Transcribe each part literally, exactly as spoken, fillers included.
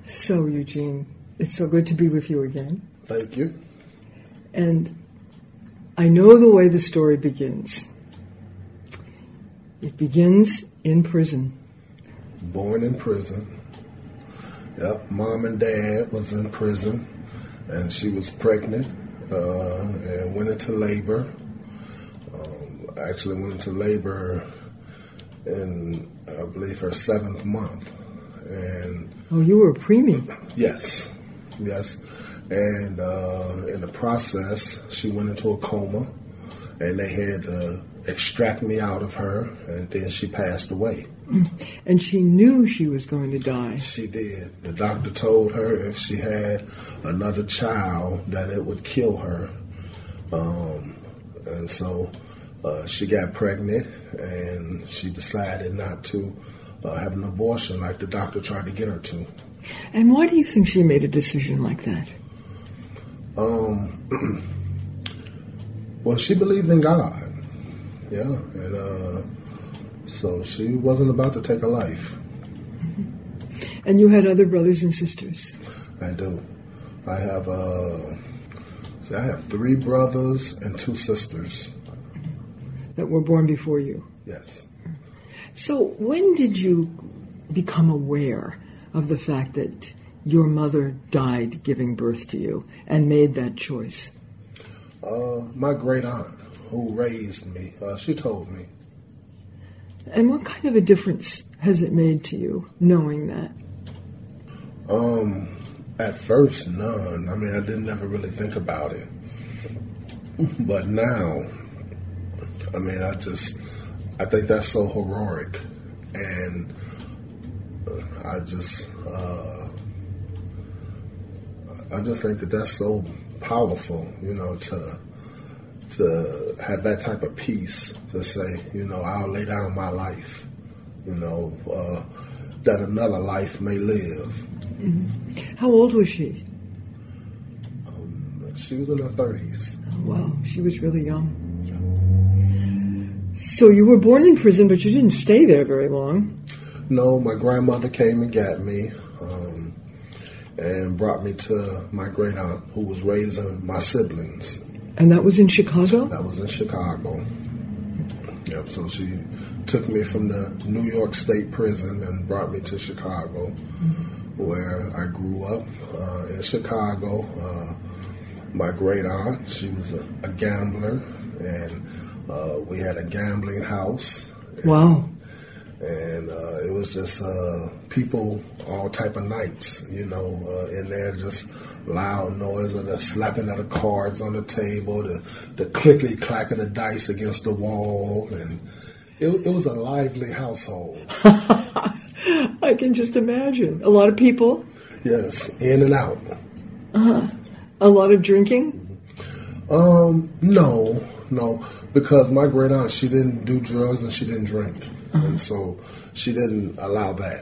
So, Eugene, it's so good to be with you again. Thank you. And I know the way the story begins. It begins in prison. Born in prison. Yep, mom and dad was in prison, and she was pregnant uh, and went into labor. Um, actually went into labor in, I believe, her seventh month. And oh, you were a preemie. Yes, yes. And uh, in the process, she went into a coma, and they had to extract me out of her, and then she passed away. And she knew she was going to die. She did. The doctor told her if she had another child that it would kill her. Um, and so uh, she got pregnant, and she decided not to uh, have an abortion like the doctor tried to get her to. And why do you think she made a decision like that? Um, well, she believed in God. Yeah, and uh, so she wasn't about to take a life. Mm-hmm. And you had other brothers and sisters? I do. I have uh, see, I have three brothers and two sisters. That were born before you? Yes. So when did you become aware of the fact that your mother died giving birth to you and made that choice? Uh, my great aunt, who raised me, uh, she told me. And what kind of a difference has it made to you, knowing that? Um, at first, none. I mean, I didn't ever really think about it. But now, I mean, I just, I think that's so heroic. And uh, I just, uh, I just think that that's so powerful, you know, to to have that type of peace, to say, you know, I'll lay down my life, you know, uh, that another life may live. Mm-hmm. How old was she? Um, she was in her thirties. Oh, wow, she was really young. Yeah. So you were born in prison, but you didn't stay there very long. No, my grandmother came and got me. Um, and brought me to my great aunt, who was raising my siblings. And that was in Chicago? That was in Chicago. Yep, so she took me from the New York State Prison and brought me to Chicago, mm-hmm. where I grew up uh, in Chicago. Uh, my great aunt, she was a, a gambler, and uh, we had a gambling house. Wow. And uh, it was just uh, people, all type of nights, you know, uh, in there, just loud noise of the slapping of the cards on the table, the, the clickety-clack of the dice against the wall. And it, it was a lively household. I can just imagine. A lot of people? Yes, in and out. Uh-huh. A lot of drinking? Um, no, no, because my great aunt, she didn't do drugs and she didn't drink. Uh-huh. And so she didn't allow that.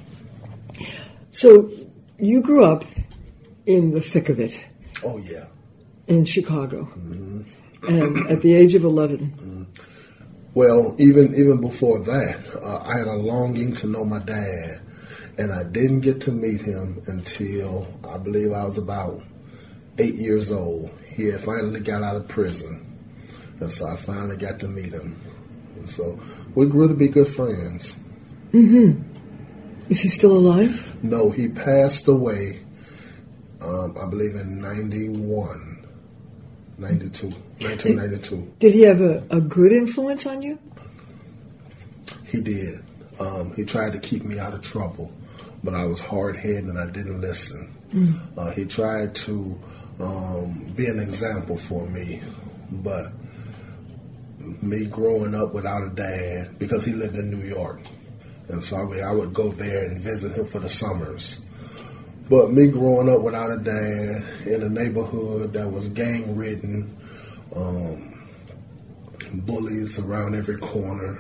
So you grew up in the thick of it. Oh, yeah. In Chicago. Mm-hmm. And at the age of eleven. Mm-hmm. Well, even even before that, uh, I had a longing to know my dad. And I didn't get to meet him until I believe I was about eight years old. He had finally got out of prison. And so I finally got to meet him. And so we grew to be good friends. Mm-hmm. Is he still alive? No, he passed away, um, I believe, in ninety-one, ninety-two, nineteen ninety-two. Did, did he have a, a good influence on you? He did. Um, he tried to keep me out of trouble, but I was hard-headed and I didn't listen. Mm. Uh, he tried to um, be an example for me, but me growing up without a dad, because he lived in New York, and so I, mean, I would go there and visit him for the summers. But me growing up without a dad in a neighborhood that was gang-ridden, um, bullies around every corner,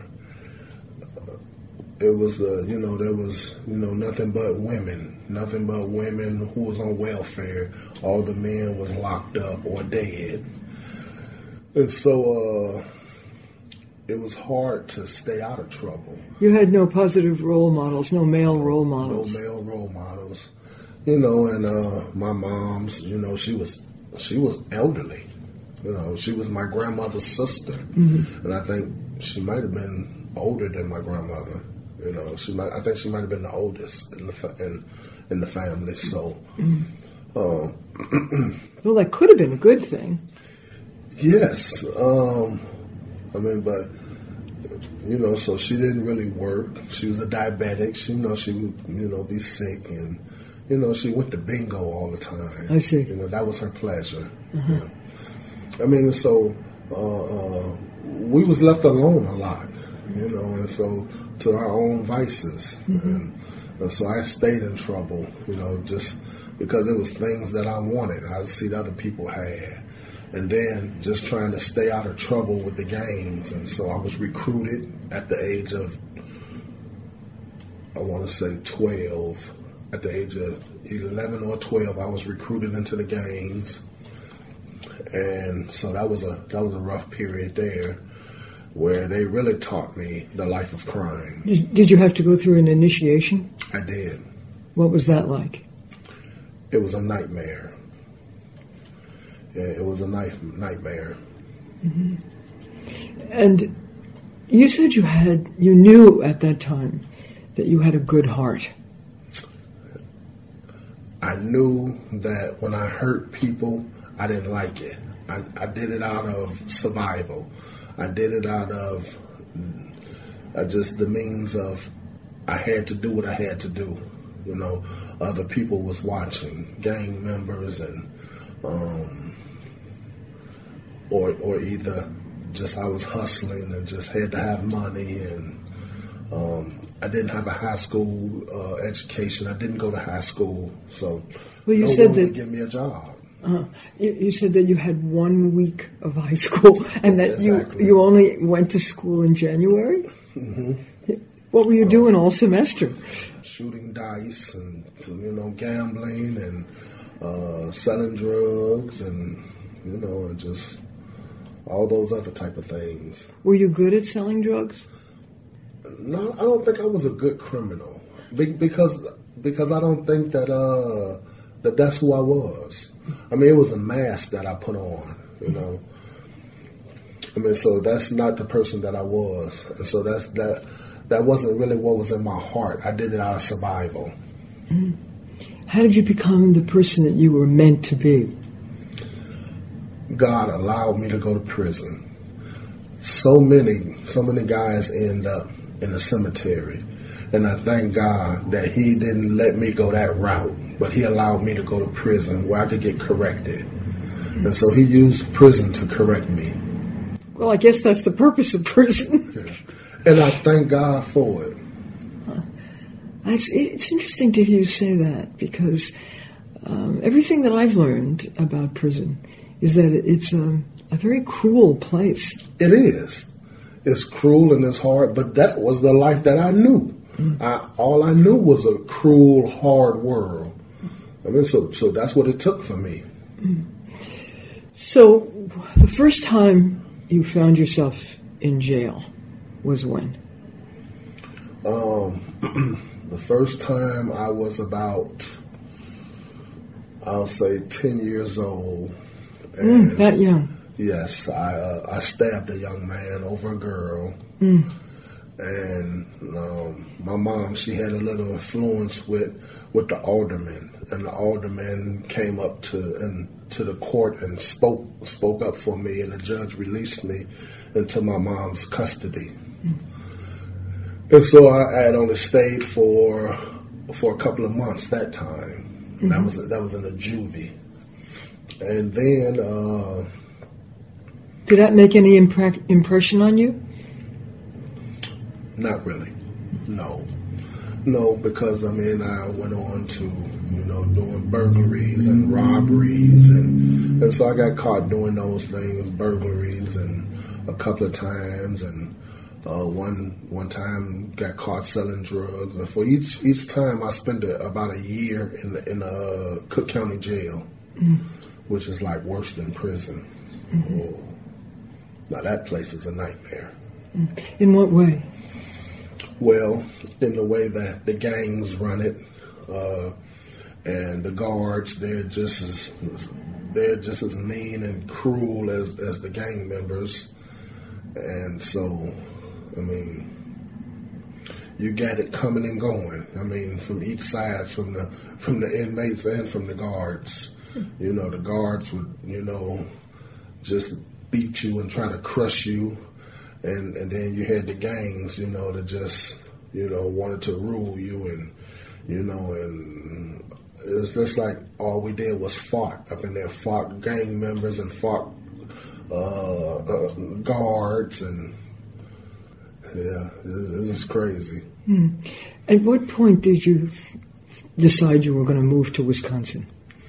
it was, uh, you know, there was, you know, nothing but women, nothing but women who was on welfare. All the men was locked up or dead. And so uh, it was hard to stay out of trouble. You had no positive role models, no male role models. No male role models. you know, and uh, my mom's, you know, she was she was elderly. You know, she was my grandmother's sister, mm-hmm. and I think she might have been older than my grandmother. You know, she might. I think she might have been the oldest in the fa- in, in the family. So, mm-hmm. um, well, that could have been a good thing. Yes, um, I mean, but you know, so she didn't really work. She was a diabetic. She, you know, she would, you know, be sick, and you know, she went to bingo all the time. I see. You know, that was her pleasure. Uh-huh. You know? I mean, so uh, uh, we was left alone a lot, you know, and so to our own vices, mm-hmm. and, and so I stayed in trouble, you know, just because it was things that I wanted. I see that other people had, and then just trying to stay out of trouble with the gangs, and so I was recruited at the age of, I want to say twelve. At the age of eleven or twelve, I was recruited into the gangs. And so that was a that was a rough period there, where they really taught me the life of crime. Did, did you have to go through an initiation? I did. What was that like? It was a nightmare. Yeah, it was a night, nightmare. Mm-hmm. And you said you had you knew at that time that you had a good heart. I knew that when I hurt people, I didn't like it. I, I did it out of survival. I did it out of uh, just the means of I had to do what I had to do. You know, other people was watching, gang members, and um, or or either just I was hustling and just had to have money, and um, I didn't have a high school uh, education. I didn't go to high school, so well, you no said one that would give me a job. Uh, you, you said that you had one week of high school and that Exactly. you you only went to school in January? Mm-hmm. What were you doing all semester? Shooting dice and, you know, gambling and uh, selling drugs and, you know, and just all those other type of things. Were you good at selling drugs? No, I don't think I was a good criminal Be- because because I don't think that uh, that that's who I was. I mean, it was a mask that I put on, you know. I mean, so that's not the person that I was, and so that's that. That wasn't really what was in my heart. I did it out of survival. Mm-hmm. How did you become the person that you were meant to be? God allowed me to go to prison. So many, so many guys end up in the cemetery, and I thank God that He didn't let me go that route. But He allowed me to go to prison where I could get corrected. And so He used prison to correct me. Well, I guess that's the purpose of prison. Yeah. And I thank God for it. Huh. It's, it's interesting to hear you say that, because um, everything that I've learned about prison is that it's a, a very cruel place. It is. It's cruel and it's hard, but that was the life that I knew. Mm. I, all I knew was a cruel, hard world. I mean, so so that's what it took for me. Mm. So the first time you found yourself in jail was when? Um, the first time I was about, I'll say, ten years old. And mm, that young? Yes, I uh, I stabbed a young man over a girl. Mm. And um, my mom, she had a little influence with, with the alderman, and the alderman came up to and to the court and spoke spoke up for me, and the judge released me into my mom's custody. Mm. And so I, I had only stayed for for a couple of months that time. Mm-hmm. That was that was in a juvie, and then. Uh, Did that make any impre- impression on you? Not really. No. No, because, I mean, I went on to, you know, doing burglaries and robberies. And, and so I got caught doing those things, burglaries, and a couple of times. And uh, one one time got caught selling drugs. And for each each time, I spent a, about a year in the, in a Cook County jail, mm. which is like worse than prison. Mm-hmm. Oh. Now, that place is a nightmare. In what way? Well, in the way that the gangs run it, uh, and the guards, they're just as they're just as mean and cruel as, as the gang members. And so, I mean, you got it coming and going. I mean, from each side, from the from the inmates and from the guards. You know, the guards would, you know, just beat you and try to crush you. And, and then you had the gangs, you know, that just, you know, wanted to rule you. And, you know, and it's just like all we did was fought up in there, fought gang members and fought uh, uh, guards. And, yeah, it, it was crazy. Hmm. At what point did you decide you were going to move to Wisconsin?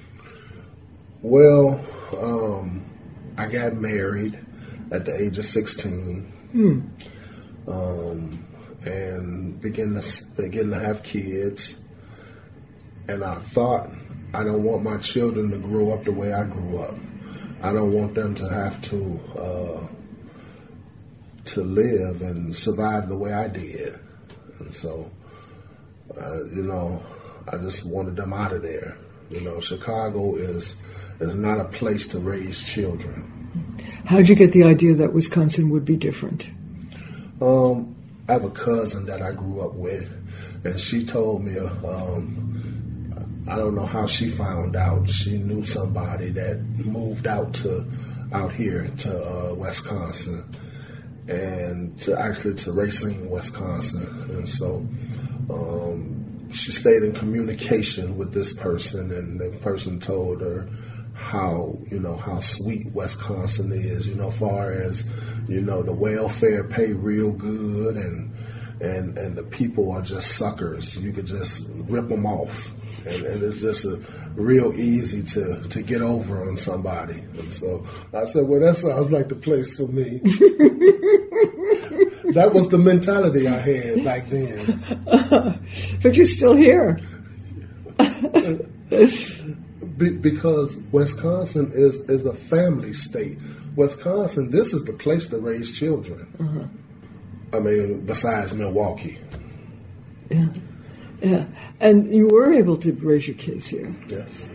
Well, um, I got married at the age of sixteen, hmm. um, and began to begin to have kids. And I thought, I don't want my children to grow up the way I grew up. I don't want them to have to uh, to live and survive the way I did. And so, uh, you know, I just wanted them out of there. You know, Chicago is is not a place to raise children. How'd you get the idea that Wisconsin would be different? Um, I have a cousin that I grew up with, and she told me, um, I don't know how she found out. She knew somebody that moved out to out here to uh, Wisconsin, and to actually to Racine, Wisconsin. And so um, she stayed in communication with this person, and the person told her how, you know, how sweet Wisconsin is, you know, far as, you know, the welfare pay real good, and and and the people are just suckers. You could just rip them off, and, and it's just a real easy to, to get over on somebody. And so I said, well, that sounds like the place for me. That was the mentality I had back then. Uh, but you're still here. Be, because Wisconsin is, is a family state. Wisconsin, this is the place to raise children. Uh-huh. I mean, besides Milwaukee. Yeah, yeah. And you were able to raise your kids here. Yes.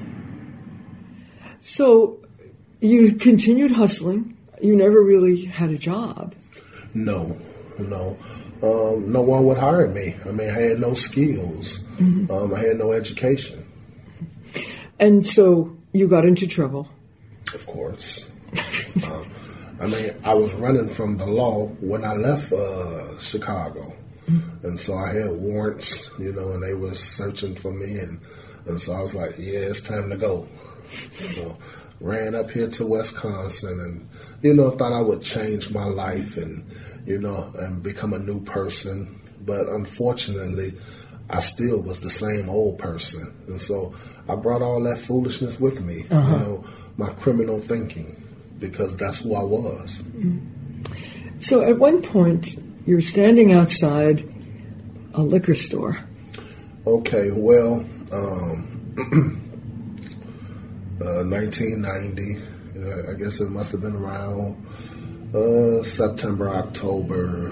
So you continued hustling. You never really had a job. No, no. Um, no one would hire me. I mean, I had no skills. Mm-hmm. Um, I had no education. And so you got into trouble. Of course. um, I mean, I was running from the law when I left uh, Chicago. Mm-hmm. And so I had warrants, you know, and they was searching for me. And, and so I was like, yeah, it's time to go. So ran up here to Wisconsin and, you know, thought I would change my life and, you know, and become a new person. But unfortunately, I still was the same old person. And so I brought all that foolishness with me, uh-huh. you know, my criminal thinking, because that's who I was. So at one point, you're standing outside a liquor store. Okay, well, um, uh, nineteen ninety, uh, I guess it must have been around uh, September, October,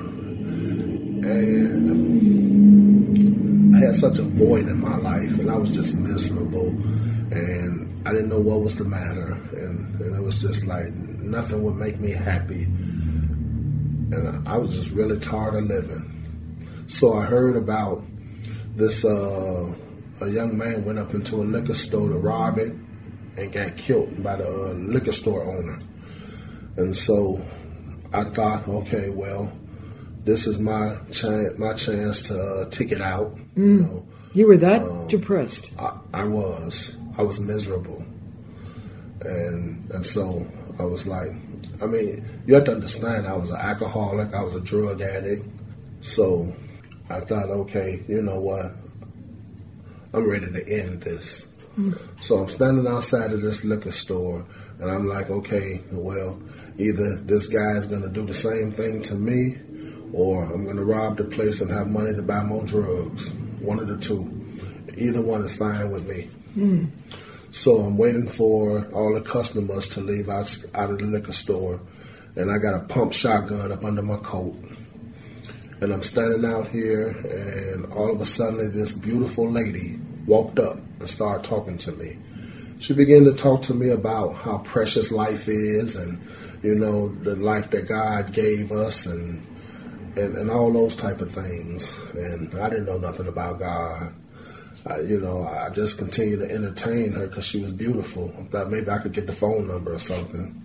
and I had such a void in my life, and I was just miserable, and I didn't know what was the matter, and, and it was just like nothing would make me happy, and I was just really tired of living. So I heard about this, uh, a young man went up into a liquor store to rob it and got killed by the uh, liquor store owner. And so I thought, okay, well, this is my chance, my chance to uh, tick it out. Mm. You know, you were that um, depressed. I, I was. I was miserable, and and so I was like, I mean, you have to understand, I was an alcoholic. I was a drug addict. So I thought, okay, you know what? I'm ready to end this. Mm. So I'm standing outside of this liquor store, and I'm like, okay, well, either this guy is going to do the same thing to me, or I'm going to rob the place and have money to buy more drugs. One of the two. Either one is fine with me. Mm. So I'm waiting for all the customers to leave out, out of the liquor store, and I got a pump shotgun up under my coat. And I'm standing out here, and all of a sudden this beautiful lady walked up and started talking to me. She began to talk to me about how precious life is, and you know, the life that God gave us, and and, and all those type of things. And I didn't know nothing about God. I, you know, I just continued to entertain her because she was beautiful. I thought maybe I could get the phone number or something.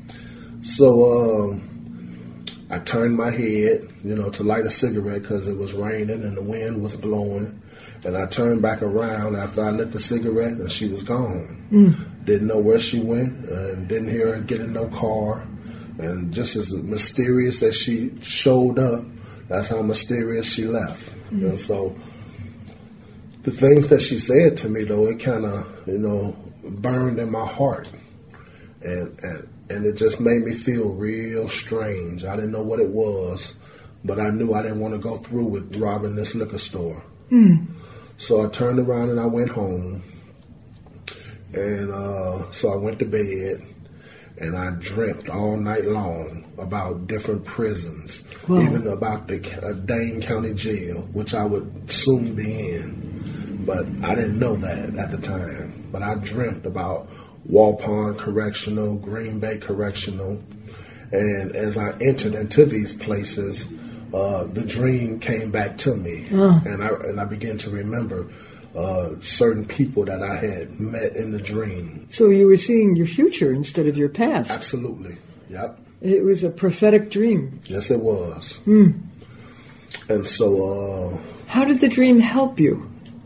So um, I turned my head, you know, to light a cigarette because it was raining and the wind was blowing. And I turned back around after I lit the cigarette, and she was gone. Mm. Didn't know where she went, and didn't hear her get in no car. And just as mysterious as she showed up, that's how mysterious she left. Mm. And so the things that she said to me, though, it kind of, you know, burned in my heart. And, and and it just made me feel real strange. I didn't know what it was, but I knew I didn't want to go through with robbing this liquor store. Mm. So I turned around and I went home. And uh, so I went to bed, and I dreamt all night long about different prisons, wow. even about the uh, Dane County Jail, which I would soon be in. But I didn't know that at the time. But I dreamt about Walpond Correctional, Green Bay Correctional. And as I entered into these places, uh, the dream came back to me. Oh. And I and I began to remember uh, certain people that I had met in the dream. So you were seeing your future instead of your past. Absolutely. Yep. It was a prophetic dream. Yes, it was. Hmm. And so... Uh, How did the dream help you?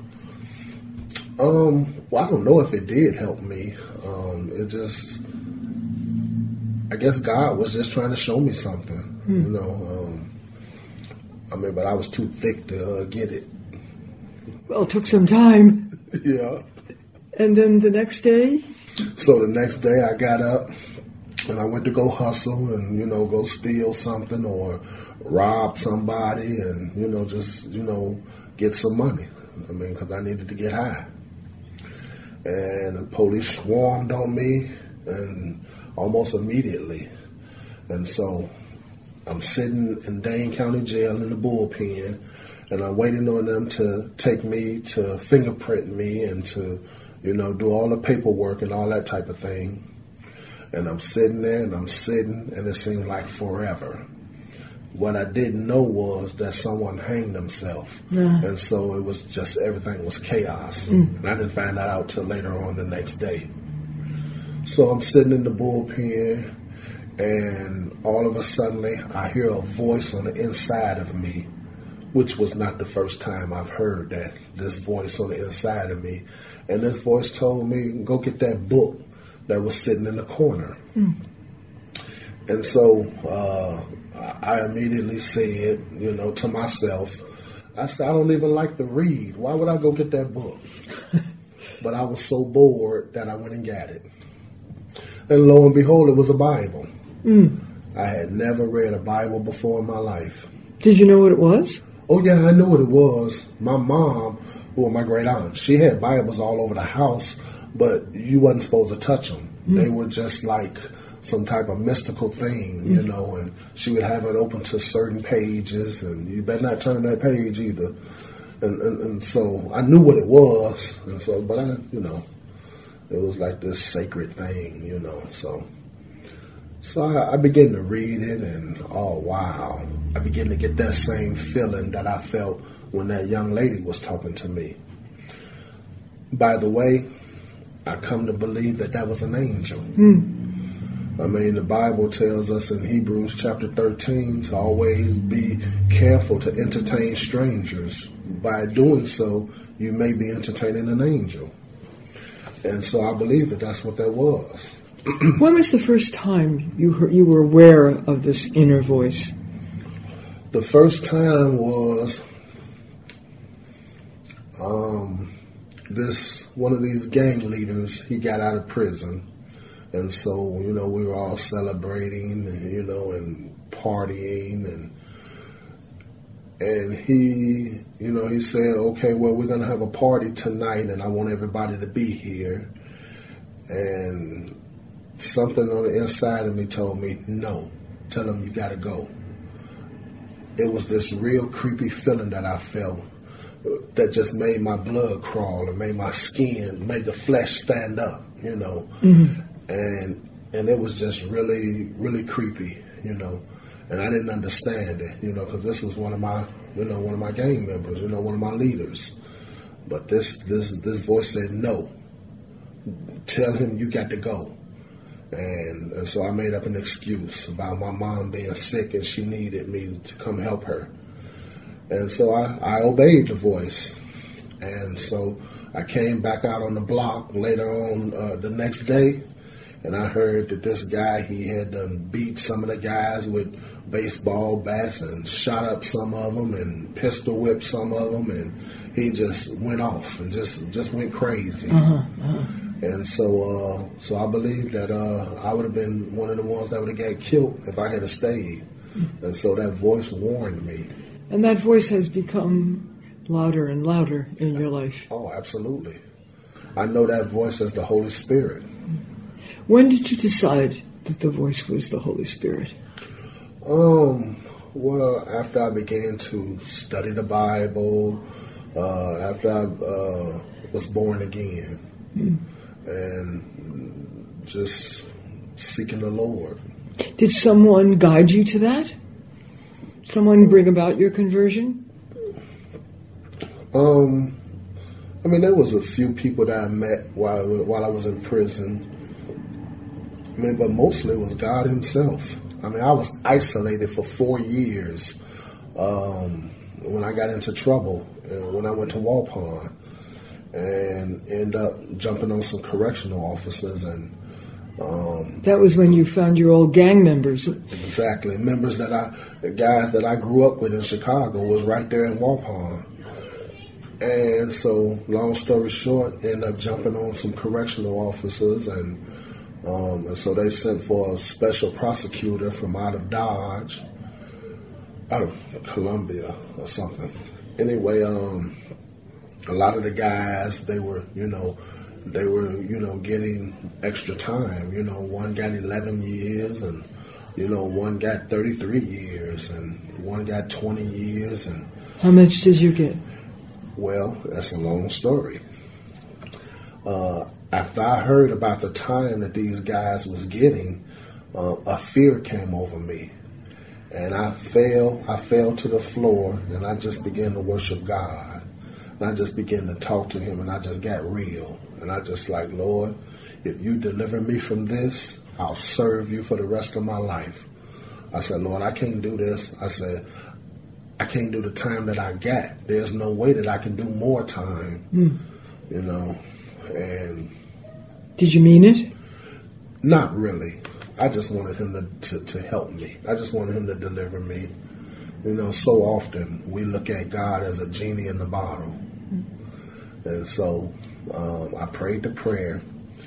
Um, well, I don't know if it did help me. Um, it just, I guess God was just trying to show me something, hmm. you know. Um, I mean, but I was too thick to uh, get it. Well, it took some time. Yeah. And then the next day? So the next day I got up and I went to go hustle and, you know, go steal something or rob somebody and, you know, just, you know, get some money. I mean, because I needed to get high. And the police swarmed on me, and almost immediately. And so I'm sitting in Dane County Jail in the bullpen, and I'm waiting on them to take me to fingerprint me and to, you know, do all the paperwork and all that type of thing. And I'm sitting there, and I'm sitting, and it seemed like forever. What I didn't know was that someone hanged himself. Yeah. And so it was just, everything was chaos. Mm. And I didn't find that out till later on the next day. So I'm sitting in the bullpen, and all of a sudden I hear a voice on the inside of me, which was not the first time I've heard that, this voice on the inside of me. And this voice told me, go get that book that was sitting in the corner. Mm. And so uh, I immediately said, you know, to myself, I said, I don't even like to read. Why would I go get that book? But I was so bored that I went and got it. And lo and behold, it was a Bible. Mm. I had never read a Bible before in my life. Did you know what it was? Oh, yeah, I knew what it was. My mom, or my great aunt, she had Bibles all over the house, but you wasn't supposed to touch them. Mm. They were just like some type of mystical thing, you know, and she would have it open to certain pages, and you better not turn that page either. And, and, and so I knew what it was, and so, but I, you know, it was like this sacred thing, you know, so. So I, I began to read it, and oh, wow. I began to get that same feeling that I felt when that young lady was talking to me. By the way, I come to believe that that was an angel. Mm. I mean, the Bible tells us in Hebrews chapter thirteen to always be careful to entertain strangers. By doing so, you may be entertaining an angel. And so I believe that that's what that was. When was the first time you heard, you were aware of this inner voice? The first time was um, this one of these gang leaders. He got out of prison. And so, you know, we were all celebrating, and, you know, and partying, and and he, you know, he said, okay, well, we're going to have a party tonight, and I want everybody to be here. And something on the inside of me told me, no, tell him you got to go. It was this real creepy feeling that I felt that just made my blood crawl and made my skin, made the flesh stand up, you know. Mm-hmm. And and it was just really, really creepy, you know. And I didn't understand it, you know, because this was one of my, you know, one of my gang members, you know, one of my leaders. But this this this voice said, no. Tell him you got to go. And, and so I made up an excuse about my mom being sick and she needed me to come help her. And so I, I obeyed the voice. And so I came back out on the block later on uh, the next day, and I heard that this guy, he had done beat some of the guys with baseball bats and shot up some of them and pistol whipped some of them, and he just went off and just, just went crazy. Uh-huh, uh-huh. And so uh, so I believe that uh, I would have been one of the ones that would have got killed if I had stayed. And so that voice warned me. And that voice has become louder and louder in your life. Oh, absolutely. I know that voice as the Holy Spirit. When did you decide that the voice was the Holy Spirit? Um. Well, after I began to study the Bible, uh, after I uh, was born again, mm. and just seeking the Lord. Did someone guide you to that? Someone bring about your conversion? Um, I mean, there was a few people that I met while while I was in prison. I mean, but mostly it was God Himself. I mean, I was isolated for four years um, when I got into trouble, and when I went to Walpon, and ended up jumping on some correctional officers. And um, that was when you found your old gang members. Exactly, members that I, the guys that I grew up with in Chicago was right there in Walpon. And so, long story short, ended up jumping on some correctional officers, and Um, and so they sent for a special prosecutor from out of Dodge, out of Columbia or something. Anyway, um, a lot of the guys, they were, you know, they were, you know, getting extra time. You know, one got eleven years, and, you know, one got thirty-three years, and one got twenty years. And how much did you get? Well, that's a long story. Uh, After I heard about the time that these guys was getting, uh, a fear came over me, and I fell. I fell to the floor, and I just began to worship God, and I just began to talk to Him, and I just got real, and I just like, Lord, if you deliver me from this, I'll serve you for the rest of my life. I said, Lord, I can't do this. I said, I can't do the time that I got. There's no way that I can do more time, mm. you know, and. Did you mean it? Not really. I just wanted Him to, to, to help me. I just wanted Him to deliver me. You know, so often we look at God as a genie in the bottle. Mm-hmm. And so um, I prayed the prayer,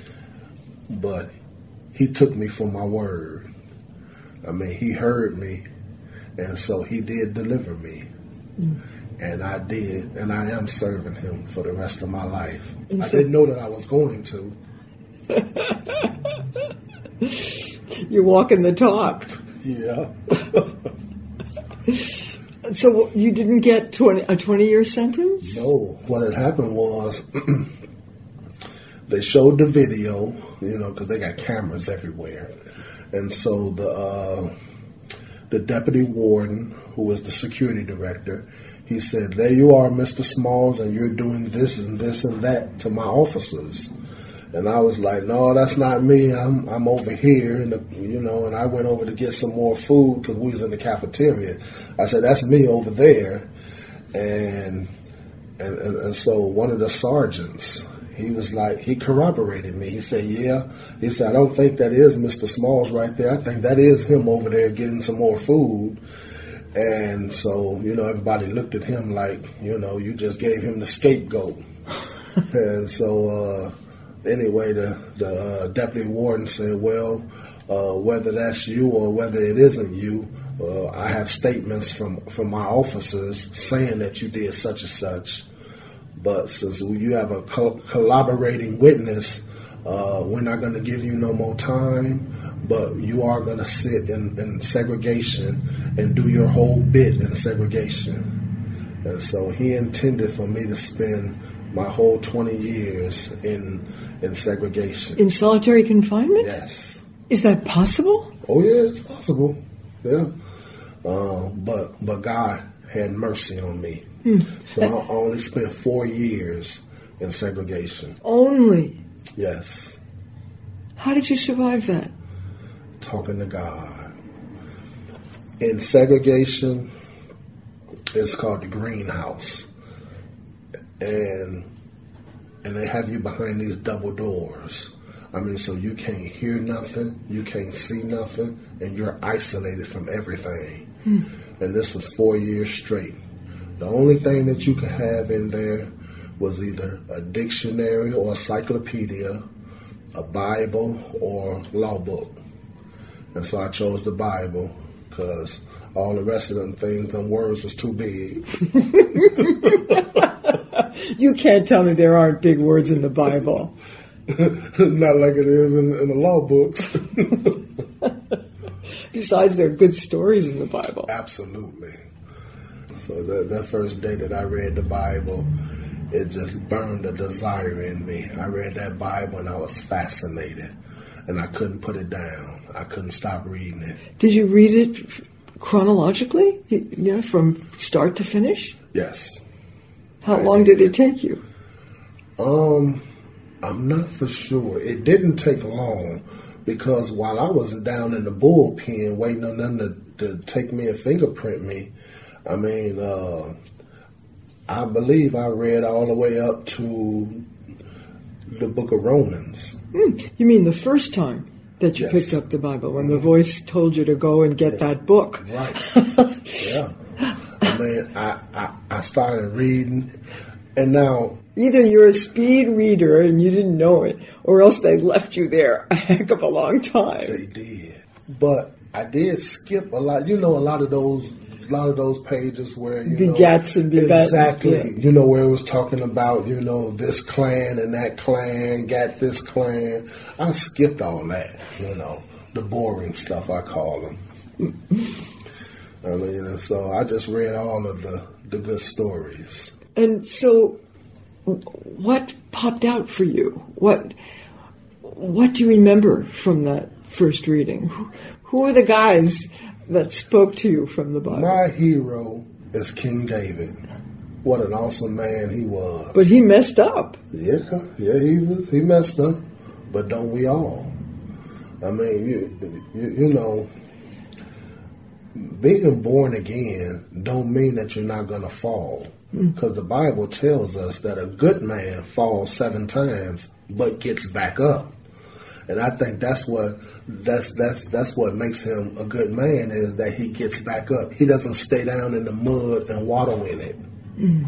but He took me for my word. I mean, He heard me, and so He did deliver me. Mm-hmm. And I did, and I am serving Him for the rest of my life. And I so- didn't know that I was going to. You're walking the talk. Yeah. So you didn't get twenty, a twenty-year sentence? No. What had happened was they showed the video, you know, because they got cameras everywhere. And so the uh, the deputy warden, who was the security director, he said, there you are, Mister Smalls, and you're doing this and this and that to my officers. And I was like, no, that's not me. I'm I'm over here, in the, you know. And I went over to get some more food because we was in the cafeteria. I said, that's me over there. And and, and and so one of the sergeants, he was like, he corroborated me. He said, yeah. He said, I don't think that is Mister Smalls right there. I think that is him over there getting some more food. And so, you know, everybody looked at him like, you know, you just gave him the scapegoat. And so. uh Anyway, the, the uh, deputy warden said, well, uh, whether that's you or whether it isn't you, uh, I have statements from, from my officers saying that you did such and such. But since you have a co- collaborating witness, uh, we're not going to give you no more time, but you are going to sit in, in segregation and do your whole bit in segregation. And so he intended for me to spend my whole twenty years in in segregation. In solitary confinement? Yes. Is that possible? Oh, yeah, it's possible. Yeah. Uh, but but God had mercy on me. Hmm. So I only spent four years in segregation. Only? Yes. How did you survive that? Talking to God. In segregation, it's called the greenhouse. And and they have you behind these double doors. I mean, so you can't hear nothing, you can't see nothing, and you're isolated from everything. Hmm. And this was four years straight. The only thing that you could have in there was either a dictionary or a cyclopedia, a Bible, or law book. And so I chose the Bible because all the rest of them things, them words was too big. You can't tell me there aren't big words in the Bible. Not like it is in, in the law books. Besides, there are good stories in the Bible. Absolutely. So that, that first day that I read the Bible, it just burned a desire in me. I read that Bible and I was fascinated. And I couldn't put it down. I couldn't stop reading it. Did you read it chronologically? You know, from start to finish? Yes. How I long did, did it take you? Um, I'm not for sure. It didn't take long because while I was down in the bullpen waiting on them to, to take me and fingerprint me, I mean, uh, I believe I read all the way up to the book of Romans. Mm, you mean the first time that you yes. picked up the Bible, when mm-hmm. the voice told you to go and get yeah. that book? Right. Yeah. I mean, I, I, I started reading, and now... Either you're a speed reader and you didn't know it, or else they left you there a heck of a long time. They did. But I did skip a lot. You know, a lot of those... A lot of those pages where, you begats know, and begat. Exactly. Yeah. You know, where it was talking about, you know, this clan and that clan, got this clan. I skipped all that, you know, the boring stuff, I call them. I mean, and so I just read all of the, the good stories. And so what popped out for you? What, what do you remember from that first reading? Who, who are the guys that spoke to you from the Bible? My hero is King David. What an awesome man he was. But he messed up. Yeah, yeah, he was. He messed up. But don't we all? I mean, you, you, you know, being born again don't mean that you're not going to fall. Because mm. the Bible tells us that a good man falls seven times but gets back up. And I think that's what that's that's that's what makes him a good man, is that he gets back up. He doesn't stay down in the mud and waddle in it. Mm.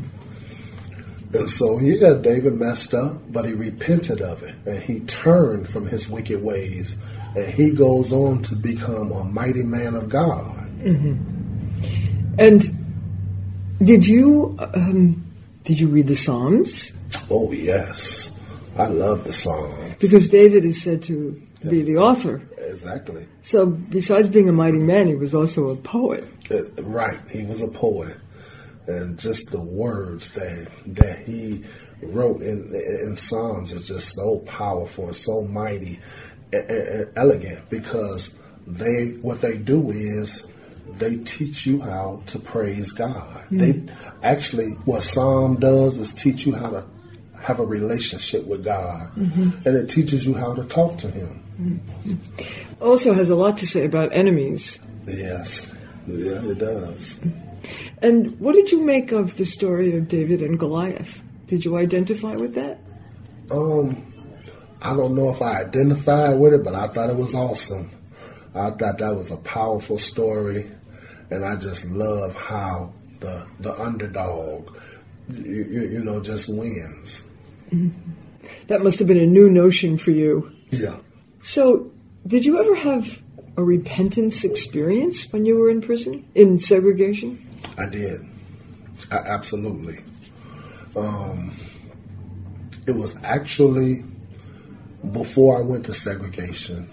And so, yeah, David messed up, but he repented of it, and he turned from his wicked ways, and he goes on to become a mighty man of God. Mm-hmm. And did you um, did you read the Psalms? Oh yes, I love the Psalms. Because David is said to be the author. Exactly. So besides being a mighty man, he was also a poet. Uh, right. He was a poet. And just the words that that he wrote in in Psalms is just so powerful and so mighty and, and elegant, because they what they do is they teach you how to praise God. Mm. They actually, what Psalm does is teach you how to have a relationship with God, mm-hmm. and it teaches you how to talk to Him. Mm-hmm. Also has a lot to say about enemies. Yes, yeah, it does. And what did you make of the story of David and Goliath? Did you identify with that? Um, I don't know if I identified with it, but I thought it was awesome. I thought that was a powerful story, and I just love how the the underdog, you, you, you know, just wins. Mm-hmm. That must have been a new notion for you. Yeah. So, did you ever have a repentance experience when you were in prison, in segregation? I did. I, absolutely. Um, it was actually before I went to segregation.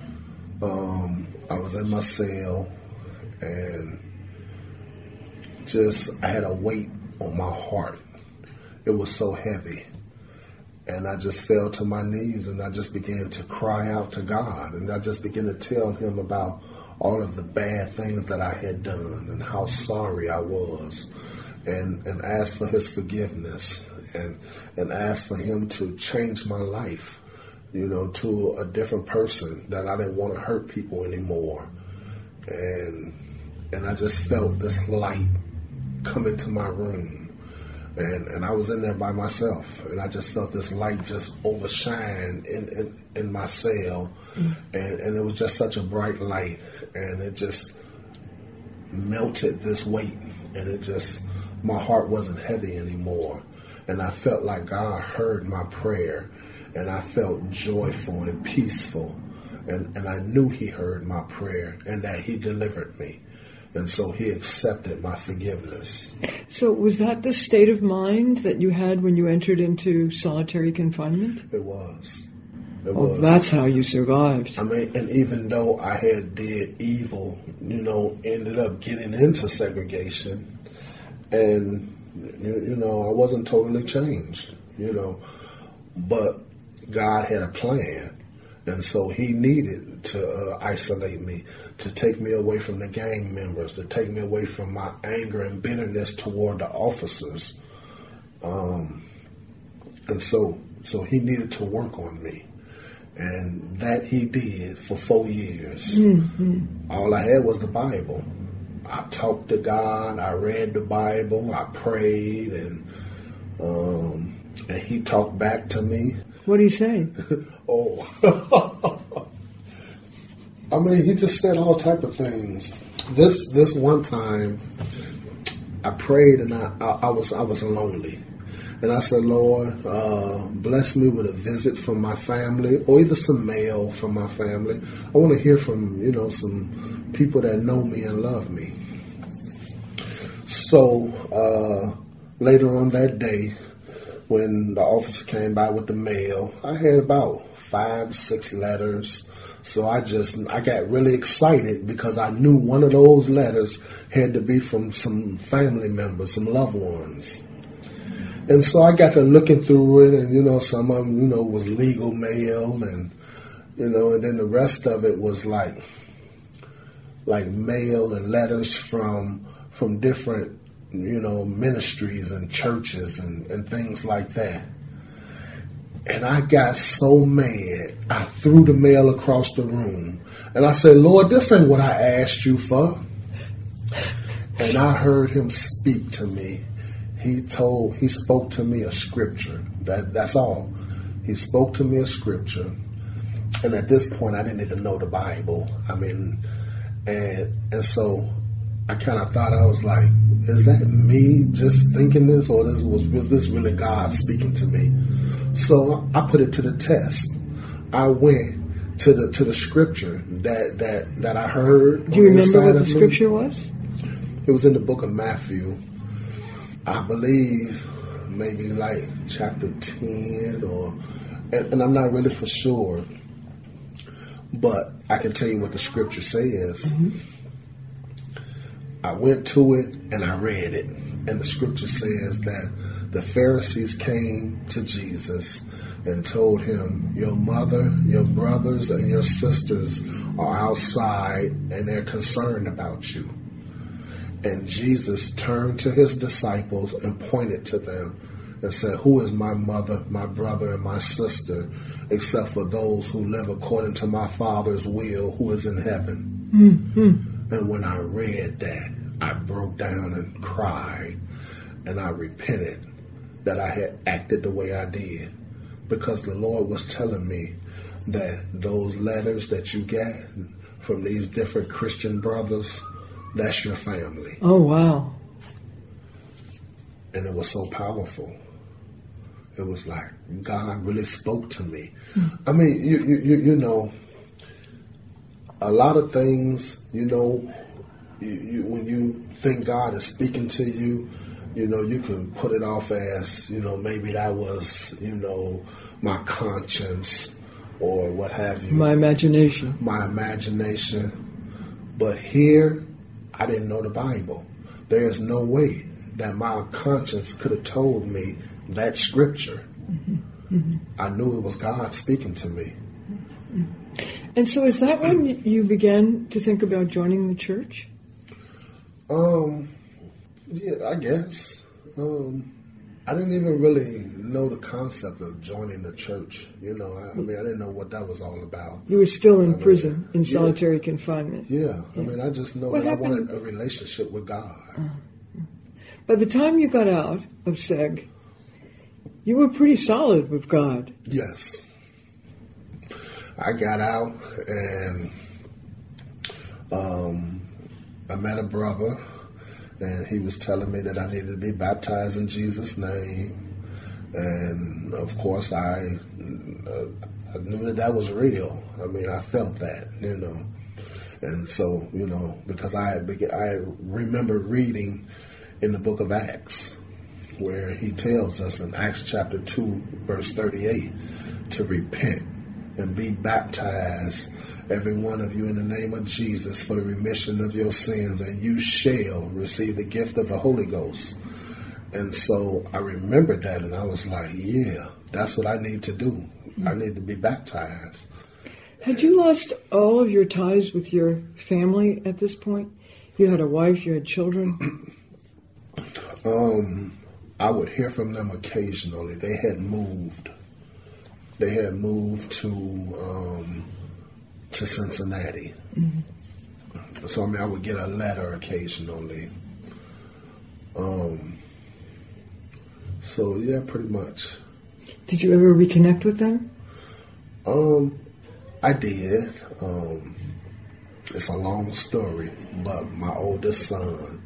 Um, I was in my cell, and just, I had a weight on my heart. It was so heavy. And I just fell to my knees and I just began to cry out to God. And I just began to tell him about all of the bad things that I had done and how sorry I was. And, and ask for his forgiveness and, and ask for him to change my life, you know, to a different person, that I didn't want to hurt people anymore. And, and I just felt this light come into my room. And and I was in there by myself, and I just felt this light just overshine in, in, in my cell, mm. and, and it was just such a bright light, and it just melted this weight, and it just, my heart wasn't heavy anymore, and I felt like God heard my prayer, and I felt joyful and peaceful, and, and I knew he heard my prayer, and that he delivered me. And so he accepted my forgiveness. So was that the state of mind that you had when you entered into solitary confinement? It was. It oh, was. That's how you survived. I mean, and even though I had did evil, you know, ended up getting into segregation, and, you, you know, I wasn't totally changed, you know, but God had a plan. And so he needed to uh, isolate me, to take me away from the gang members, to take me away from my anger and bitterness toward the officers. Um, and so so he needed to work on me. And that he did for four years. Mm-hmm. All I had was the Bible. I talked to God, I read the Bible, I prayed, and, um, and he talked back to me. What did he say? Oh, I mean, he just said all type of things. This this one time, I prayed and I, I, I was I was lonely, and I said, Lord, uh, bless me with a visit from my family, or either some mail from my family. I want to hear from you know some people that know me and love me. So uh, later on that day, when the officer came by with the mail, I had about five, six letters. So I just, I got really excited because I knew one of those letters had to be from some family members, some loved ones. And so I got to looking through it, and, you know, some of them, you know, was legal mail, and, you know, and then the rest of it was like, like mail and letters from, from different, you know, ministries and churches and, and things like that. And I got so mad, I threw the mail across the room. And I said, Lord, this ain't what I asked you for. And I heard him speak to me. He told, he spoke to me a scripture. That, that's all. He spoke to me a scripture. And at this point, I didn't even know the Bible. I mean, and and so I kind of thought, I was like, is that me just thinking this, or this was, was this really God speaking to me? So I put it to the test. I went to the to the scripture that that, that I heard. Do you remember what the scripture was? It was in the book of Matthew. I believe maybe like chapter ten, or and, and I'm not really for sure, but I can tell you what the scripture says. Mm-hmm. I went to it and I read it, and the scripture says that the Pharisees came to Jesus and told him, your mother, your brothers, and your sisters are outside and they're concerned about you. And Jesus turned to his disciples and pointed to them and said, who is my mother, my brother, and my sister, except for those who live according to my Father's will, who is in heaven? Mm-hmm. And when I read that, I broke down and cried, and I repented that I had acted the way I did, because the Lord was telling me that those letters that you get from these different Christian brothers, that's your family. Oh, wow. And it was so powerful. It was like God really spoke to me. Mm. I mean, you, you, you know, a lot of things, you know, you, you, when you think God is speaking to you, you know, you can put it off as, you know, maybe that was, you know, my conscience or what have you. My imagination. My imagination. But here, I didn't know the Bible. There's no way that my conscience could have told me that scripture. Mm-hmm. Mm-hmm. I knew it was God speaking to me. And so is that when you began to think about joining the church? Um, yeah, I guess. Um, I didn't even really know the concept of joining the church. You know, I, I mean, I didn't know what that was all about. You were still in I prison, mean, in solitary yeah, confinement. Yeah. yeah, I mean, I just know what that happened? I wanted a relationship with God. Uh, by the time you got out of S E G, you were pretty solid with God. Yes. I got out and um, I met a brother, and he was telling me that I needed to be baptized in Jesus' name. And of course, I, uh, I knew that that was real. I mean, I felt that, you know. And so, you know, because I I remember reading in the book of Acts, where he tells us in Acts chapter two, verse thirty-eight, to repent and be baptized, every one of you, in the name of Jesus, for the remission of your sins, and you shall receive the gift of the Holy Ghost. And so I remembered that, and I was like, yeah, that's what I need to do. I need to be baptized. Had you lost all of your ties with your family at this point? You had a wife, you had children? um, I would hear from them occasionally. They had moved. They had moved to um, to Cincinnati. Mm-hmm. So, I mean, I would get a letter occasionally. Um, so, yeah, pretty much. Did you ever reconnect with them? Um, I did. Um, it's a long story, but my oldest son,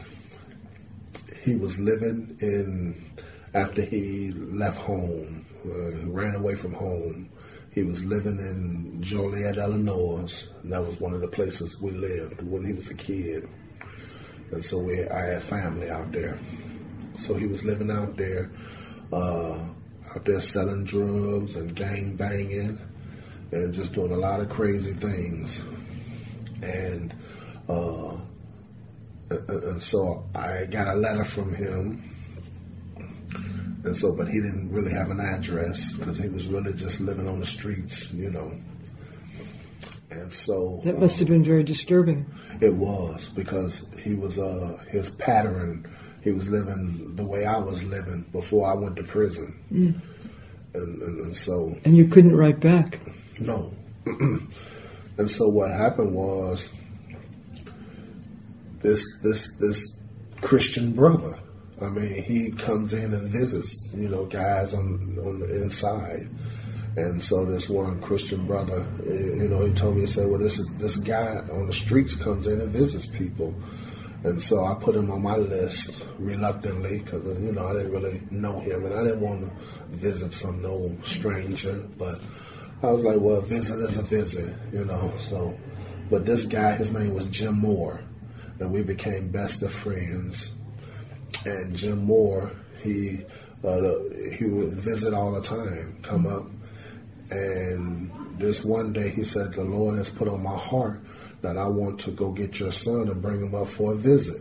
he was living in, after he left home, uh, ran away from home, he was living in Joliet, Illinois, and that was one of the places we lived when he was a kid. And so we, I had family out there. So he was living out there, uh, out there selling drugs and gang banging and just doing a lot of crazy things. And, uh, and, and so I got a letter from him. And so, but he didn't really have an address because he was really just living on the streets, you know. And so that must um, have been very disturbing. It was, because he was uh, his pattern. He was living the way I was living before I went to prison, mm. and, and, and so. And you couldn't write back. No. And so what happened was this this this Christian brother. I mean, he comes in and visits, you know, guys on on the inside. And so this one Christian brother, you know, he told me, he said, well, this is this guy on the streets comes in and visits people. And so I put him on my list reluctantly because, you know, I didn't really know him. And I didn't want to visit from no stranger. But I was like, well, a visit is a visit, you know. So, but this guy, his name was Jim Moore. And we became best of friends. And Jim Moore, he uh, he would visit all the time, come up. And this one day he said, the Lord has put on my heart that I want to go get your son and bring him up for a visit.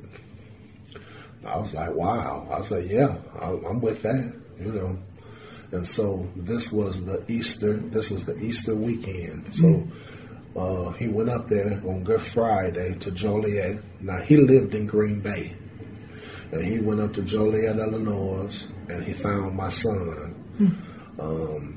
I was like, wow. I said, yeah, I'm with that, you know. And so this was the Easter, this was the Easter weekend. So uh, he went up there on Good Friday to Joliet. Now, he lived in Green Bay. And he went up to Joliet, Illinois, and he found my son. Um,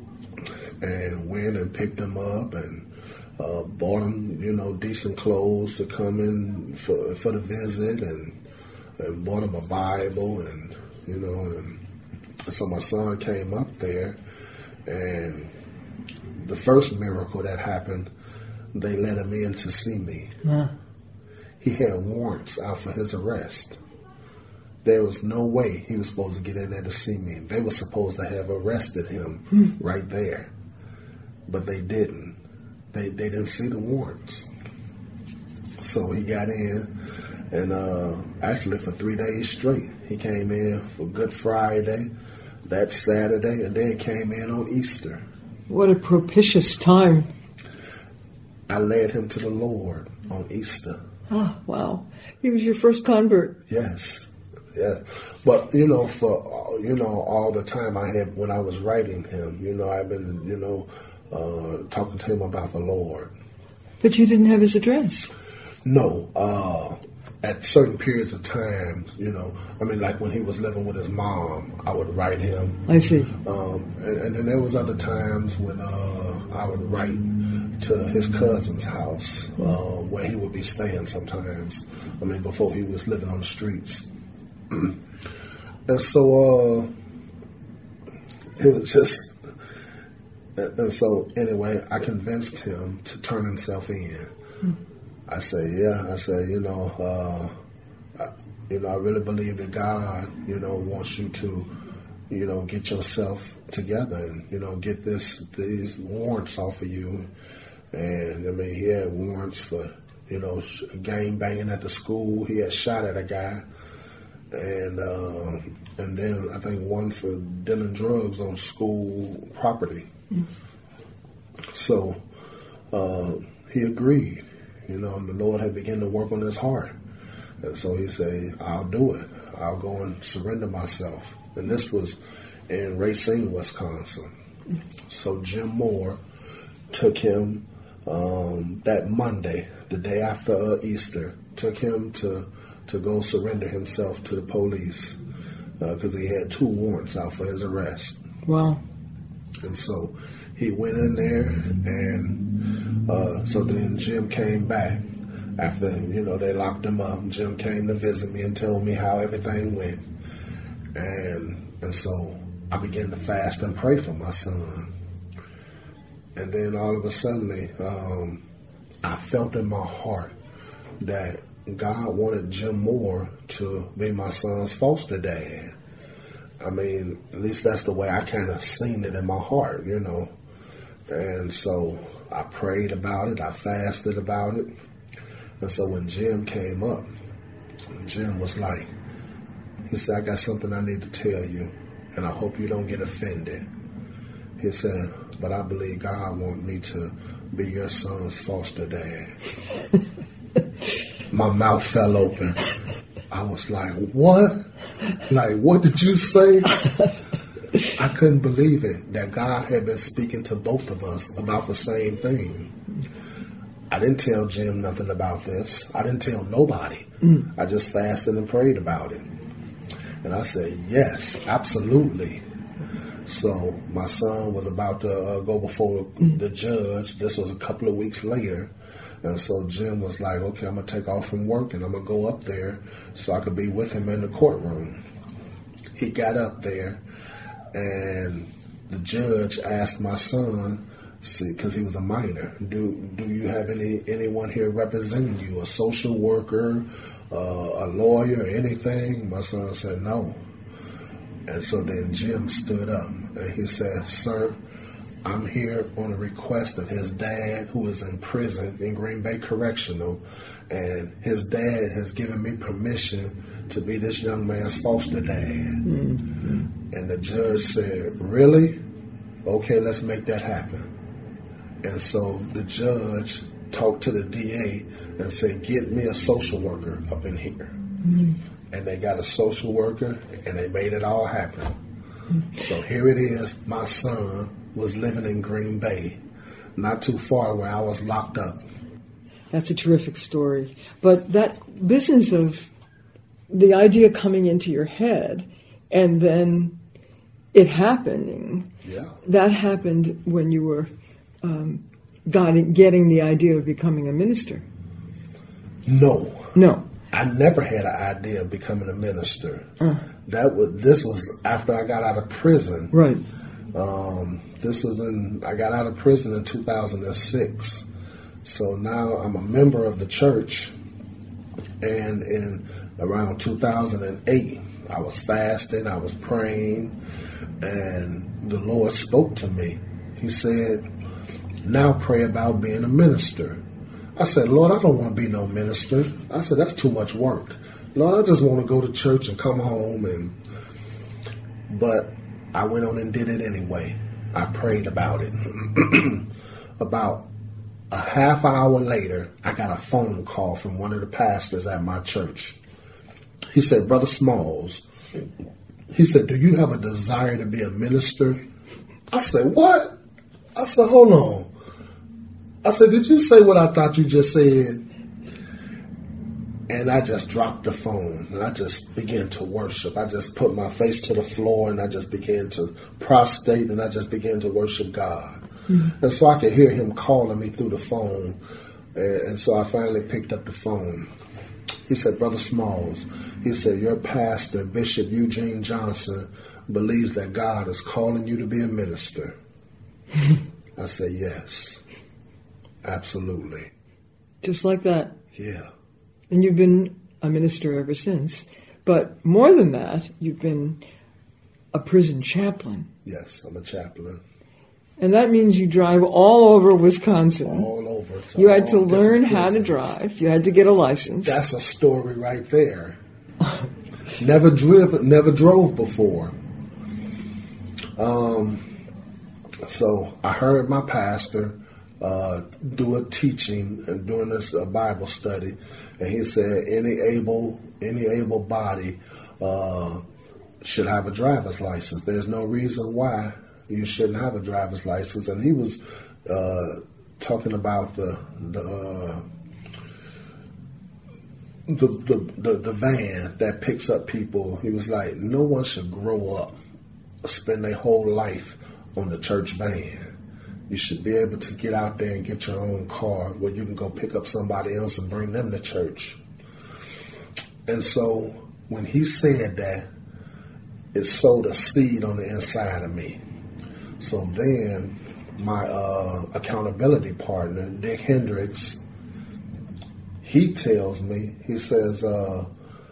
and went and picked him up and uh, bought him, you know, decent clothes to come in for for the visit, and and bought him a Bible, and you know, and so my son came up there, and the first miracle that happened, they let him in to see me. Huh. He had warrants out for his arrest. There was no way he was supposed to get in there to see me. They were supposed to have arrested him hmm. right there. But they didn't. They they didn't see the warrants. So he got in, and uh, actually for three days straight. He came in for Good Friday, that Saturday, and then came in on Easter. What a propitious time. I led him to the Lord on Easter. Oh, wow. He was your first convert. Yes. Yeah. But, you know, for, you know, all the time I had, when I was writing him, you know, I've been, you know, uh, talking to him about the Lord. But you didn't have his address. No. Uh, at certain periods of time, you know, I mean, like when he was living with his mom, I would write him. I see. Um, and, and then there was other times when uh, I would write to his cousin's house, uh, where he would be staying sometimes. I mean, before he was living on the streets. And so uh, it was just, and so anyway, I convinced him to turn himself in. Mm. I say, yeah, I say, you know, uh, I, you know, I really believe that God, you know, wants you to, you know, get yourself together and, you know, get this, these warrants off of you. And I mean, he had warrants for, you know, gang banging at the school. He had shot at a guy. And uh, and then I think one for dealing drugs on school property. Mm. So uh, he agreed, you know, and the Lord had begun to work on his heart. And so he said, I'll do it. I'll go and surrender myself. And this was in Racine, Wisconsin. Mm. So Jim Moore took him um, that Monday, the day after uh, Easter, took him to to go surrender himself to the police because uh, he had two warrants out for his arrest. Wow. And so he went in there, and uh, so then Jim came back after, you know, they locked him up. Jim came to visit me and told me how everything went. And and so I began to fast and pray for my son. And then all of a sudden, um, I felt in my heart that God wanted Jim Moore to be my son's foster dad. I mean, at least that's the way I kind of seen it in my heart, you know. And so I prayed about it. I fasted about it. And so when Jim came up, Jim was like, he said, I got something I need to tell you, and I hope you don't get offended. He said, but I believe God wants me to be your son's foster dad. My mouth fell open. I was like, what? Like, what did you say? I couldn't believe it, that God had been speaking to both of us about the same thing. I didn't tell Jim nothing about this. I didn't tell nobody. Mm. I just fasted and prayed about it. And I said, yes, absolutely. So my son was about to uh, go before the judge. This was a couple of weeks later. And so Jim was like, okay, I'm going to take off from work and I'm going to go up there so I could be with him in the courtroom. He got up there and the judge asked my son, see, because he was a minor, do do you have any anyone here representing you, a social worker, uh, a lawyer, or anything? My son said no. And so then Jim stood up and he said, sir, I'm here on a request of his dad, who is in prison in Green Bay Correctional, and his dad has given me permission to be this young man's foster dad. Mm-hmm. And the judge said, really? Okay, let's make that happen. And so the judge talked to the D A and said, get me a social worker up in here. Mm-hmm. And they got a social worker, and they made it all happen. Mm-hmm. So here it is, my son was living in Green Bay, not too far where I was locked up. That's a terrific story. But that business of the idea coming into your head and then it happening, yeah. that happened when you were um, got, getting the idea of becoming a minister. No. No. I never had an idea of becoming a minister. Uh. That was This was after I got out of prison. Right. Um, this was in, I got out of prison in two thousand six. So now I'm a member of the church. And in around two thousand eight, I was fasting, I was praying, and the Lord spoke to me. He said, now pray about being a minister. I said, Lord, I don't want to be no minister. I said, that's too much work. Lord, I just want to go to church and come home. and But I went on and did it anyway. I prayed about it. About A half hour later, I got a phone call from one of the pastors at my church. He said, Brother Smalls, he said, do you have a desire to be a minister? I said, what? I said, hold on. I said, did you say what I thought you just said? And I just dropped the phone and I just began to worship. I just put my face to the floor and I just began to prostrate and I just began to worship God. Mm-hmm. And so I could hear him calling me through the phone. And, and so I finally picked up the phone. He said, Brother Smalls, he said, your pastor, Bishop Eugene Johnson, believes that God is calling you to be a minister. I said, yes, absolutely. Just like that. Yeah. And you've been a minister ever since. But more than that, you've been a prison chaplain. Yes, I'm a chaplain. And that means you drive all over Wisconsin. All over. You had to learn how to drive. You had to get a license. That's a story right there. never driven, never drove before. Um, so I heard my pastor uh, do a teaching and doing this a Bible study, and he said any able any able body uh, should have a driver's license. There's no reason why you shouldn't have a driver's license. And he was uh, talking about the the, uh, the the the the van that picks up people. He was like, no one should grow up, spend their whole life on the church van. You should be able to get out there and get your own car where you can go pick up somebody else and bring them to church. And so when he said that, it sowed a seed on the inside of me. So then my uh, accountability partner, Dick Hendricks, he tells me, he says, uh,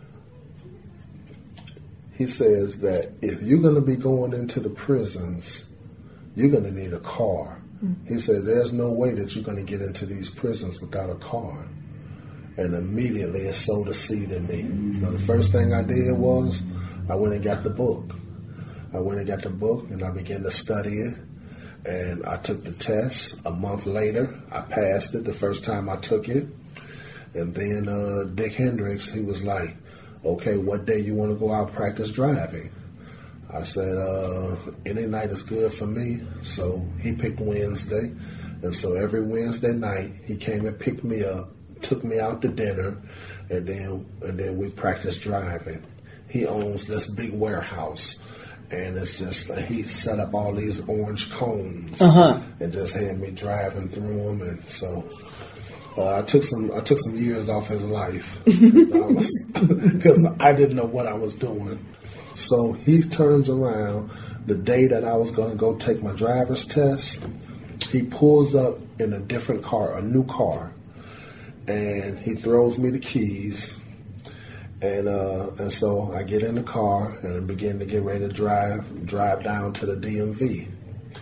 he says that if you're going to be going into the prisons, you're going to need a car. Mm-hmm. He said, there's no way that you're going to get into these prisons without a car. And immediately it sowed a seed in me. So the first thing I did was I went and got the book. I went and got the book and I began to study it. And I took the test. A month later, I passed it the first time I took it. And then uh, Dick Hendricks, he was like, okay, what day you want to go out practice driving? I said, uh, any night is good for me. So he picked Wednesday. And so every Wednesday night, he came and picked me up, took me out to dinner, and then and then we practiced driving. He owns this big warehouse. And it's just like he set up all these orange cones uh-huh. and just had me driving through them. And so uh, I took some I took some years off his life because I, I didn't know what I was doing. So he turns around the day that I was going to go take my driver's test. He pulls up in a different car, a new car, and he throws me the keys. And uh, and so I get in the car and begin to get ready to drive, drive down to the D M V.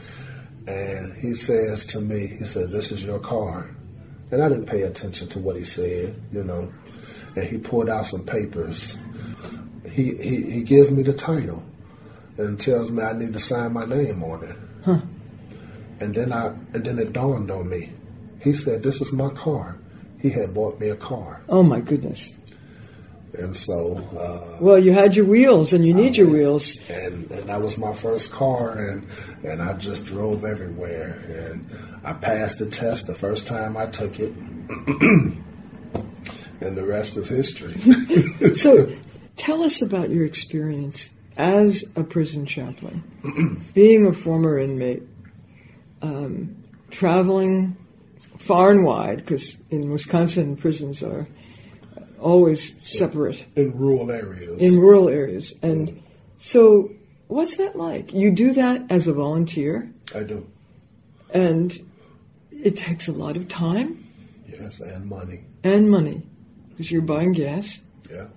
And he says to me, he said, this is your car. And I didn't pay attention to what he said, you know. And he pulled out some papers. He, he, he gives me the title and tells me I need to sign my name on it. Huh. And then I and then it dawned on me. He said, this is my car. He had bought me a car. Oh, my goodness. And so... Uh, well, you had your wheels, and you need I, your wheels. And, and that was my first car, and, and I just drove everywhere. And I passed the test the first time I took it. And the rest is history. So tell us about your experience as a prison chaplain, being a former inmate, um, traveling far and wide, because in Wisconsin, prisons are always separate. In rural areas. In rural areas. And mm. so what's that like? You do that as a volunteer? I do. And it takes a lot of time? Yes, and money. And money, because you're buying gas. Yeah.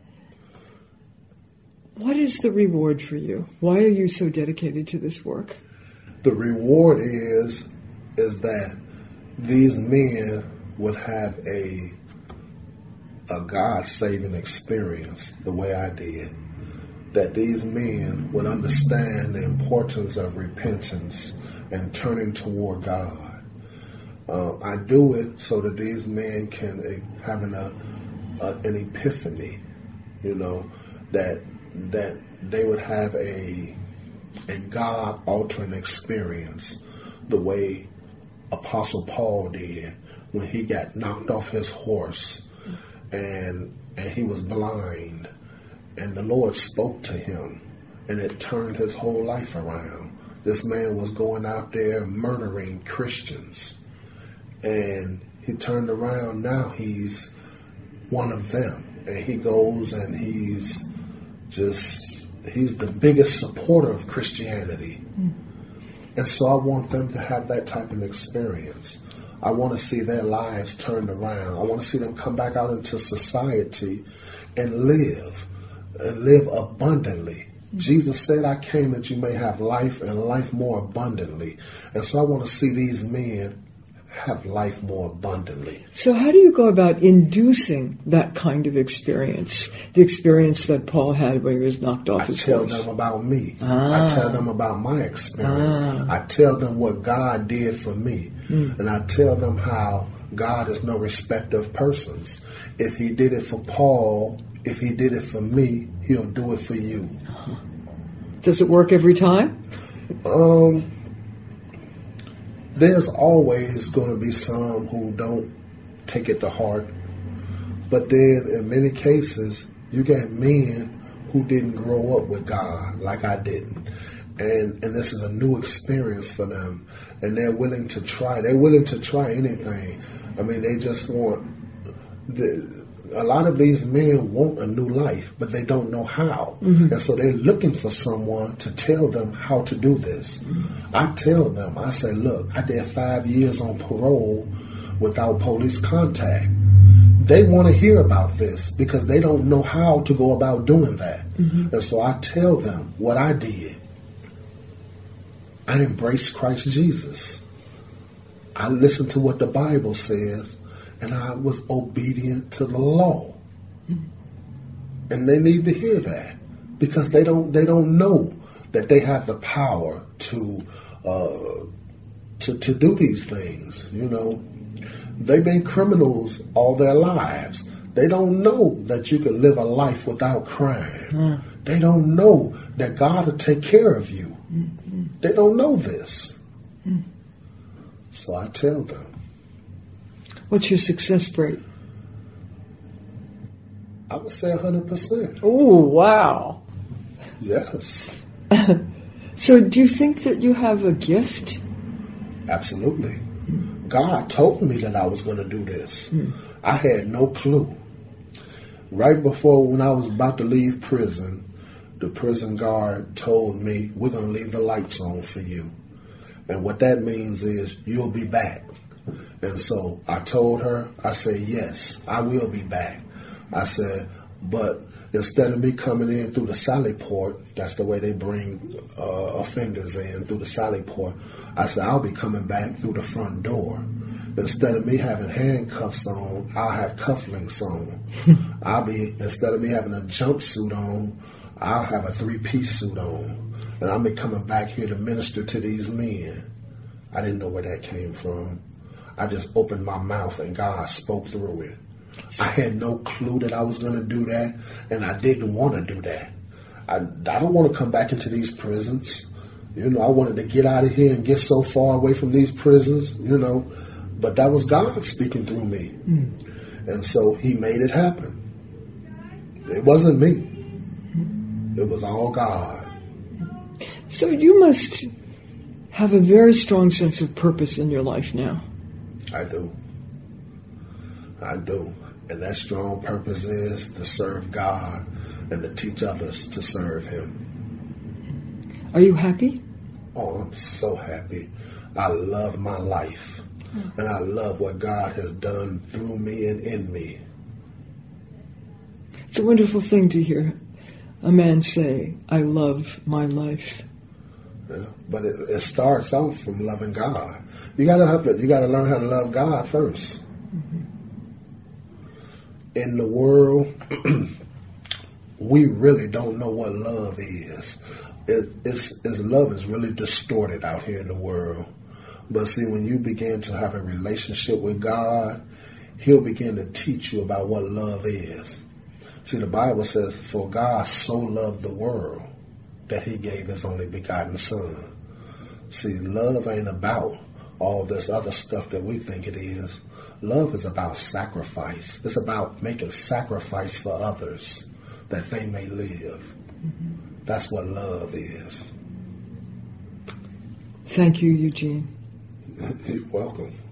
What is the reward for you? Why are you so dedicated to this work? The reward is, is that these men would have a a God-saving experience the way I did, that these men would understand the importance of repentance and turning toward God. Uh, I do it so that these men can uh, have an, uh, uh, an epiphany, you know, that that they would have a a God-altering experience the way Apostle Paul did when he got knocked off his horse and and he was blind, and the Lord spoke to him, and it turned his whole life around. This man was going out there murdering Christians, and he turned around. Now he's one of them, and he goes and he's just, he's the biggest supporter of Christianity. Mm. And so I want them to have that type of experience. I want to see their lives turned around. I want to see them come back out into society and live, and live abundantly. Mm-hmm. Jesus said, I came that you may have life and life more abundantly. And so I want to see these men have life more abundantly. So how do you go about inducing that kind of experience, the experience that Paul had when he was knocked off I his tell horse? them about me. Ah. I tell them about my experience. Ah. I tell them what God did for me. Mm. And I tell them how God is no respecter of persons. If he did it for Paul, if he did it for me, he'll do it for you. Does it work every time? Um... There's always going to be some who don't take it to heart. But then in many cases, you got men who didn't grow up with God like I didn't. And and this is a new experience for them. And they're willing to try. They're willing to try anything. I mean, they just want... The, a lot of these men want a new life, but they don't know how. Mm-hmm. And so they're looking for someone to tell them how to do this. Mm-hmm. I tell them, I say, look, I did five years on parole without police contact. They want to hear about this because they don't know how to go about doing that. Mm-hmm. And so I tell them what I did. I embraced Christ Jesus. I listened to what the Bible says, and I was obedient to the law. And they need to hear that because they don't they don't know that they have the power to uh, to to do these things. You know, they've been criminals all their lives. They don't know that you can live a life without crime. Mm. They don't know that God will take care of you. Mm-hmm. They don't know this. Mm. So I tell them. What's your success rate? I would say one hundred percent. Oh, wow. Yes. So do you think that you have a gift? Absolutely. God told me that I was going to do this. Mm. I had no clue. Right before when I was about to leave prison, the prison guard told me, we're going to leave the lights on for you. And what that means is you'll be back. And so I told her, I said, yes, I will be back. I said, but instead of me coming in through the sally port, that's the way they bring uh, offenders in, through the sally port, I said, I'll be coming back through the front door. Instead of me having handcuffs on, I'll have cufflinks on. I'll be, instead of me having a jumpsuit on, I'll have a three-piece suit on. And I'll be coming back here to minister to these men. I didn't know where that came from. I just opened my mouth and God spoke through it. I had no clue that I was going to do that, and I didn't want to do that. I, I don't want to come back into these prisons. You know, I wanted to get out of here and get so far away from these prisons, you know. But that was God speaking through me. Mm. And so he made it happen. It wasn't me. It was all God. So you must have a very strong sense of purpose in your life now. I do. I do. And that strong purpose is to serve God and to teach others to serve him. Are you happy? Oh, I'm so happy. I love my life. And I love what God has done through me and in me. It's a wonderful thing to hear a man say, I love my life. Yeah, but it, it starts off from loving God. You gotta have to, you gotta learn how to love God first. Mm-hmm. In the world, we really don't know what love is. It, it's, it's love is really distorted out here in the world. But see, when you begin to have a relationship with God, he'll begin to teach you about what love is. See, the Bible says, for God so loved the world that he gave his only begotten son. See, love ain't about all this other stuff that we think it is. Love is about sacrifice. It's about making sacrifice for others that they may live. Mm-hmm. That's what love is. Thank you, Eugene. You're welcome.